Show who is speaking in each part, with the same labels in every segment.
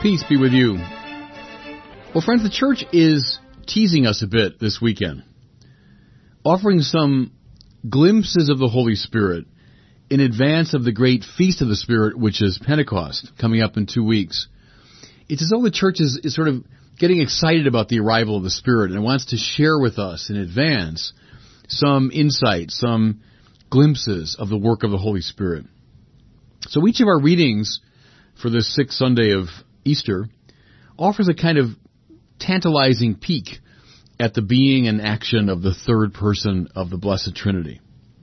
Speaker 1: Peace be with you. Well, friends, the church is teasing us a bit this weekend, offering some glimpses of the Holy Spirit in advance of the great Feast of the Spirit, which is Pentecost, coming up in 2 weeks. It's as though the church is sort of getting excited about the arrival of the Spirit and wants to share with us in advance some insight, some glimpses of the work of the Holy Spirit. So each of our readings for this sixth Sunday of Easter offers a kind of tantalizing peek at the being and action of the third person of the Blessed Trinity.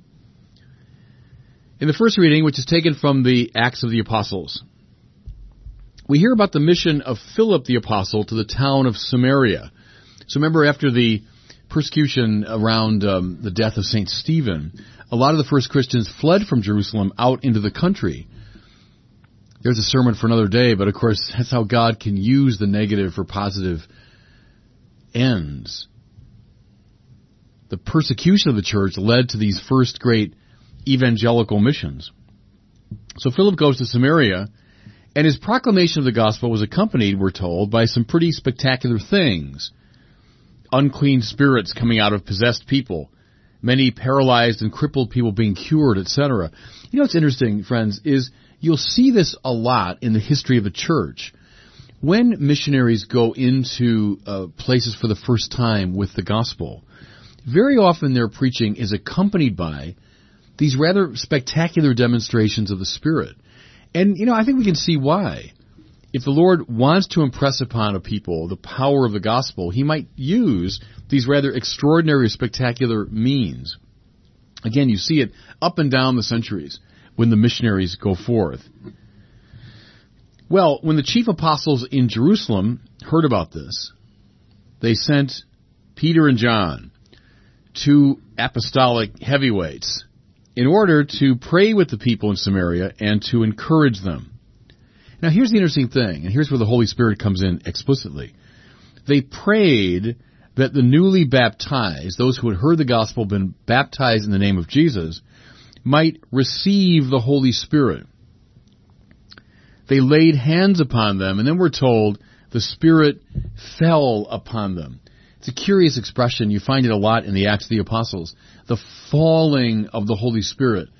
Speaker 1: In the first reading, which is taken from the Acts of the Apostles, we hear about the mission of Philip the Apostle to the town of Samaria. So remember, after the persecution around the death of St. Stephen, a lot of the first Christians fled from Jerusalem out into the country. There's a sermon for another day, but of course that's how God can use the negative for positive ends. The persecution of the church led to these first great evangelical missions. So Philip goes to Samaria, and his proclamation of the gospel was accompanied, we're told, by some pretty spectacular things. Unclean spirits coming out of possessed people, many paralyzed and crippled people being cured, etc. You know what's interesting, friends, is you'll see this a lot in the history of the church. When missionaries go into places for the first time with the gospel, very often their preaching is accompanied by these rather spectacular demonstrations of the Spirit. And, I think we can see why. If the Lord wants to impress upon a people the power of the gospel, He might use these rather extraordinary, spectacular means. Again, you see it up and down the centuries when the missionaries go forth. Well, when the chief apostles in Jerusalem heard about this, they sent Peter and John, two apostolic heavyweights, in order to pray with the people in Samaria and to encourage them. Now, here's the interesting thing, and here's where the Holy Spirit comes in explicitly. They prayed that the newly baptized, those who had heard the gospel, been baptized in the name of Jesus, might receive the Holy Spirit. They laid hands upon them, and then we're told the Spirit fell upon them. It's a curious expression. You find it a lot in the Acts of the Apostles. The falling of the Holy Spirit.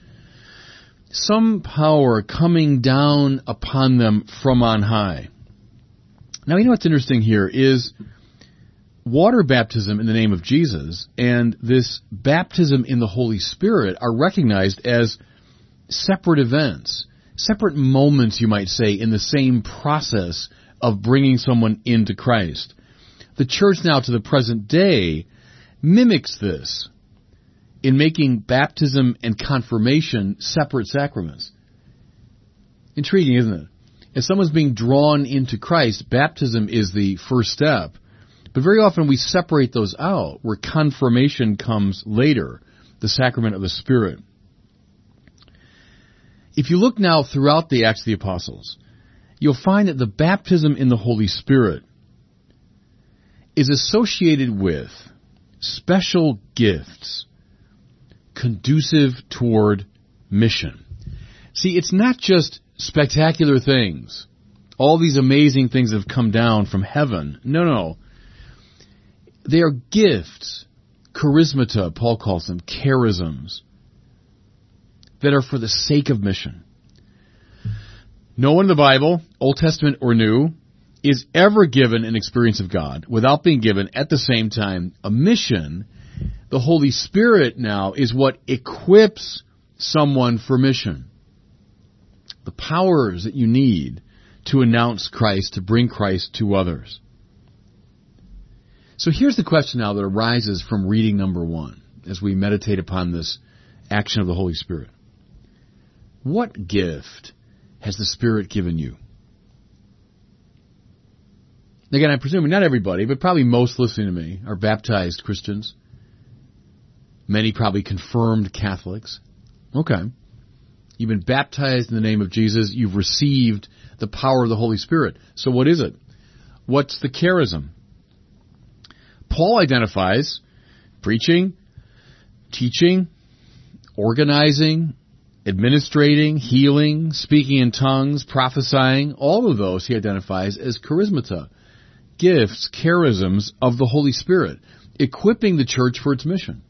Speaker 1: Some power coming down upon them from on high. Now, you know what's interesting here is water baptism in the name of Jesus and this baptism in the Holy Spirit are recognized as separate events, separate moments, you might say, in the same process of bringing someone into Christ. The church now to the present day mimics this in making baptism and confirmation separate sacraments. Intriguing, isn't it? As someone's being drawn into Christ, baptism is the first step. But very often we separate those out, where confirmation comes later, the sacrament of the Spirit. If you look now throughout the Acts of the Apostles, you'll find that the baptism in the Holy Spirit is associated with special gifts conducive toward mission. See, it's not just spectacular things, all these amazing things that have come down from heaven. No. They are gifts, charismata, Paul calls them, charisms, that are for the sake of mission. No one in the Bible, Old Testament or New, is ever given an experience of God without being given, at the same time, a mission. The Holy Spirit now is what equips someone for mission. The powers that you need to announce Christ, to bring Christ to others. So here's the question now that arises from reading number 1 as we meditate upon this action of the Holy Spirit. What gift has the Spirit given you? Again, I'm presuming not everybody, but probably most listening to me are baptized Christians. Many probably confirmed Catholics. Okay. You've been baptized in the name of Jesus. You've received the power of the Holy Spirit. So what is it? What's the charism? Paul identifies preaching, teaching, organizing, administrating, healing, speaking in tongues, prophesying, all of those he identifies as charismata, gifts, charisms of the Holy Spirit, equipping the church for its mission.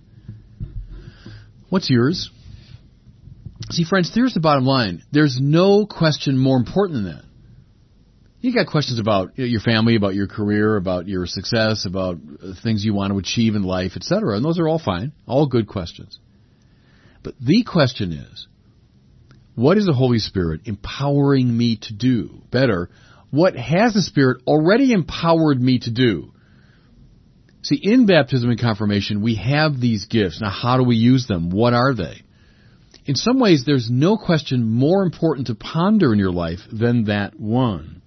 Speaker 1: What's yours? See, friends, here's the bottom line. There's no question more important than that. You got questions about your family, about your career, about your success, about things you want to achieve in life, etc., and those are all fine, all good questions. But the question is, what is the Holy Spirit empowering me to do? Better, what has the Spirit already empowered me to do? See, in baptism and confirmation, we have these gifts. Now, how do we use them? What are they? In some ways, there's no question more important to ponder in your life than that one.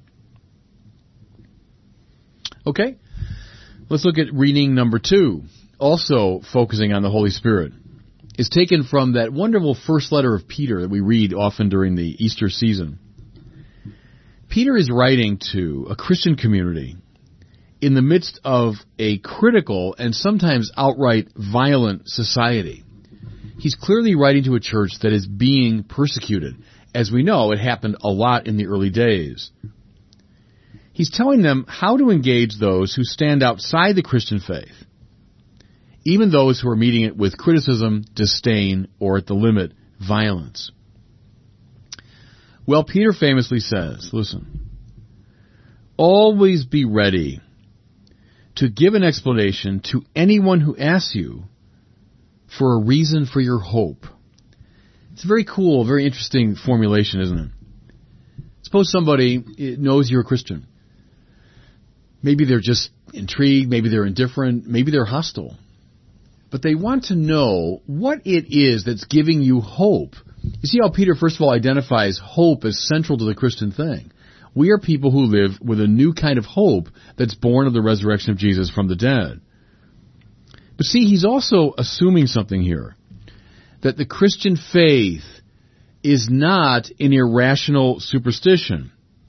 Speaker 1: Okay, let's look at reading number 2, also focusing on the Holy Spirit. It's taken from that wonderful first letter of Peter that we read often during the Easter season. Peter is writing to a Christian community in the midst of a critical and sometimes outright violent society. He's clearly writing to a church that is being persecuted. As we know, it happened a lot in the early days. He's telling them how to engage those who stand outside the Christian faith, even those who are meeting it with criticism, disdain, or at the limit, violence. Well, Peter famously says, listen, always be ready to give an explanation to anyone who asks you for a reason for your hope. It's a very cool, very interesting formulation, isn't it? Suppose somebody knows you're a Christian. Maybe they're just intrigued, maybe they're indifferent, maybe they're hostile. But they want to know what it is that's giving you hope. You see how Peter, first of all, identifies hope as central to the Christian thing. We are people who live with a new kind of hope that's born of the resurrection of Jesus from the dead. But see, he's also assuming something here, that the Christian faith is not an irrational superstition.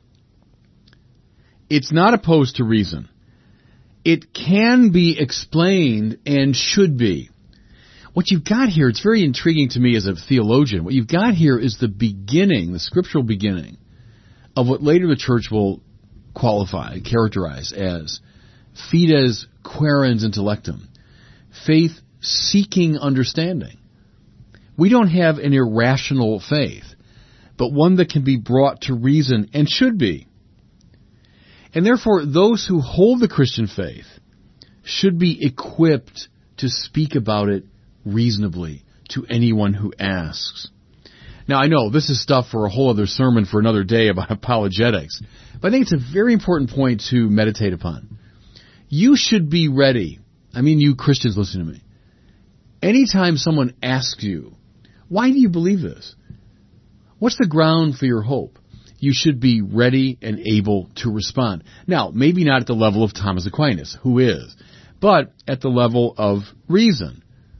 Speaker 1: It's not opposed to reason. It can be explained and should be. What you've got here, it's very intriguing to me as a theologian, what you've got here is the beginning, the scriptural beginning, of what later the church will characterize as fides quaerens intellectum, faith seeking understanding. We don't have an irrational faith, but one that can be brought to reason and should be. And therefore, those who hold the Christian faith should be equipped to speak about it reasonably to anyone who asks. Now, I know this is stuff for a whole other sermon for another day about apologetics, but I think it's a very important point to meditate upon. You should be ready. I mean, you Christians, listen to me. Anytime someone asks you, why do you believe this? What's the ground for your hope? You should be ready and able to respond. Now, maybe not at the level of Thomas Aquinas, who is, but at the level of reason.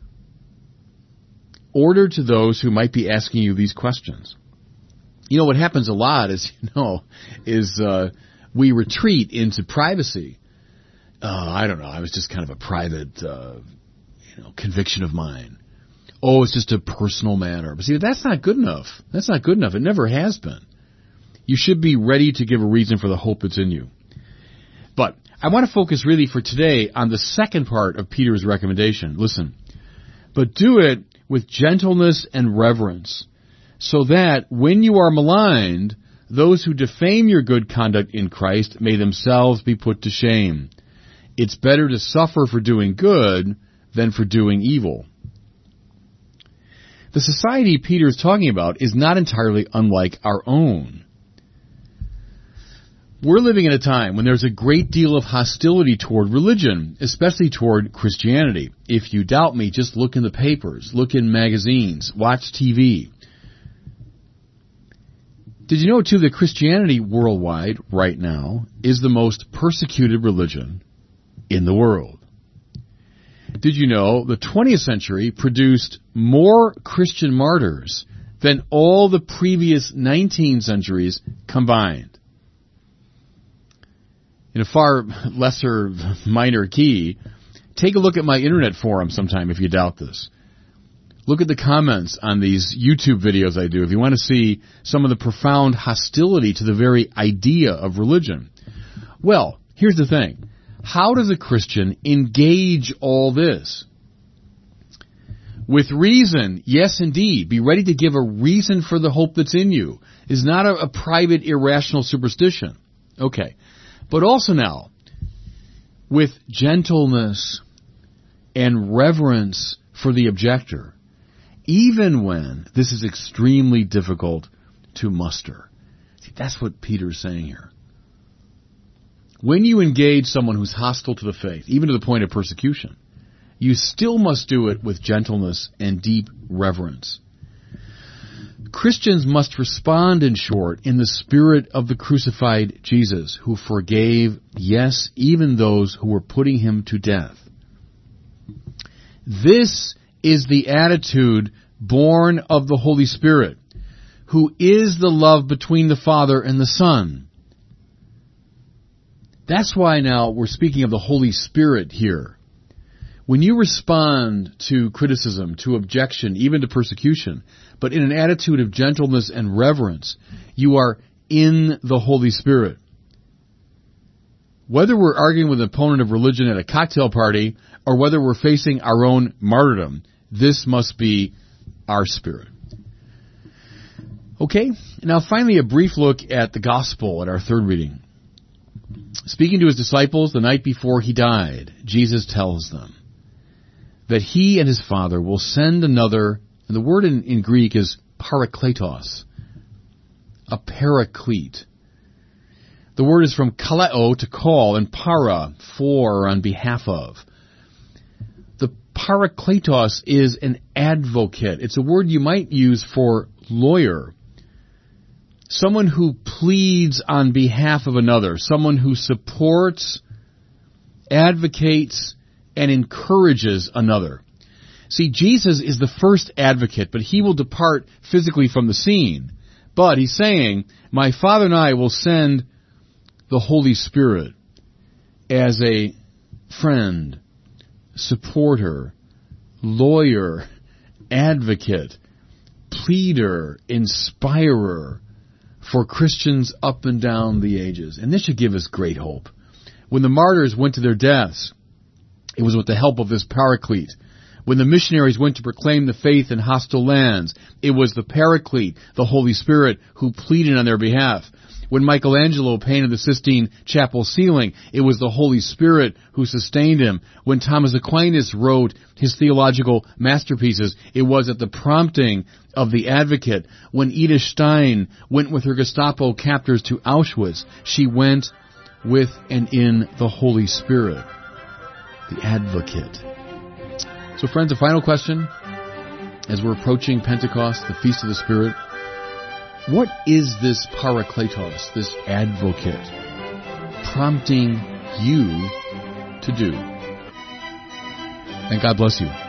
Speaker 1: Order to those who might be asking you these questions. You know, what happens a lot, as you know, is we retreat into privacy. I don't know, I was just kind of a private, conviction of mine. Oh, it's just a personal matter. But see, that's not good enough. That's not good enough. It never has been. You should be ready to give a reason for the hope that's in you. But I want to focus really for today on the second part of Peter's recommendation. Listen, but do it with gentleness and reverence, so that when you are maligned, those who defame your good conduct in Christ may themselves be put to shame. It's better to suffer for doing good than for doing evil. The society Peter is talking about is not entirely unlike our own. We're living in a time when there's a great deal of hostility toward religion, especially toward Christianity. If you doubt me, just look in the papers, look in magazines, watch TV. Did you know, too, that Christianity worldwide, right now, is the most persecuted religion in the world? Did you know the 20th century produced more Christian martyrs than all the previous 19 centuries combined? In a far lesser, minor key, take a look at my internet forum sometime if you doubt this. Look at the comments on these YouTube videos I do if you want to see some of the profound hostility to the very idea of religion. Well, here's the thing. How does a Christian engage all this? With reason, yes indeed. Be ready to give a reason for the hope that's in you. It's not a private irrational superstition. Okay. But also now, with gentleness and reverence for the objector, even when this is extremely difficult to muster. See, that's what Peter's saying here. When you engage someone who's hostile to the faith, even to the point of persecution, you still must do it with gentleness and deep reverence. Christians must respond, in short, in the spirit of the crucified Jesus, who forgave, yes, even those who were putting him to death. This is the attitude born of the Holy Spirit, who is the love between the Father and the Son. That's why now we're speaking of the Holy Spirit here. When you respond to criticism, to objection, even to persecution, but in an attitude of gentleness and reverence, you are in the Holy Spirit. Whether we're arguing with an opponent of religion at a cocktail party, or whether we're facing our own martyrdom, this must be our spirit. Okay, now finally a brief look at the gospel at our third reading. Speaking to his disciples the night before he died, Jesus tells them that he and his Father will send another, and the word in Greek is parakletos, a paraclete. The word is from kaleo, to call, and para, for or on behalf of. The parakletos is an advocate. It's a word you might use for lawyer. Someone who pleads on behalf of another. Someone who supports, advocates, and encourages another. See, Jesus is the first advocate, but he will depart physically from the scene. But he's saying, my Father and I will send the Holy Spirit as a friend, supporter, lawyer, advocate, pleader, inspirer for Christians up and down the ages. And this should give us great hope. When the martyrs went to their deaths, it was with the help of this paraclete. When the missionaries went to proclaim the faith in hostile lands, it was the paraclete, the Holy Spirit, who pleaded on their behalf. When Michelangelo painted the Sistine Chapel ceiling, it was the Holy Spirit who sustained him. When Thomas Aquinas wrote his theological masterpieces, it was at the prompting of the advocate. When Edith Stein went with her Gestapo captors to Auschwitz, she went with and in the Holy Spirit, the advocate. So friends, a final question as we're approaching Pentecost, the Feast of the Spirit. What is this parakletos, this advocate, prompting you to do? And God bless you.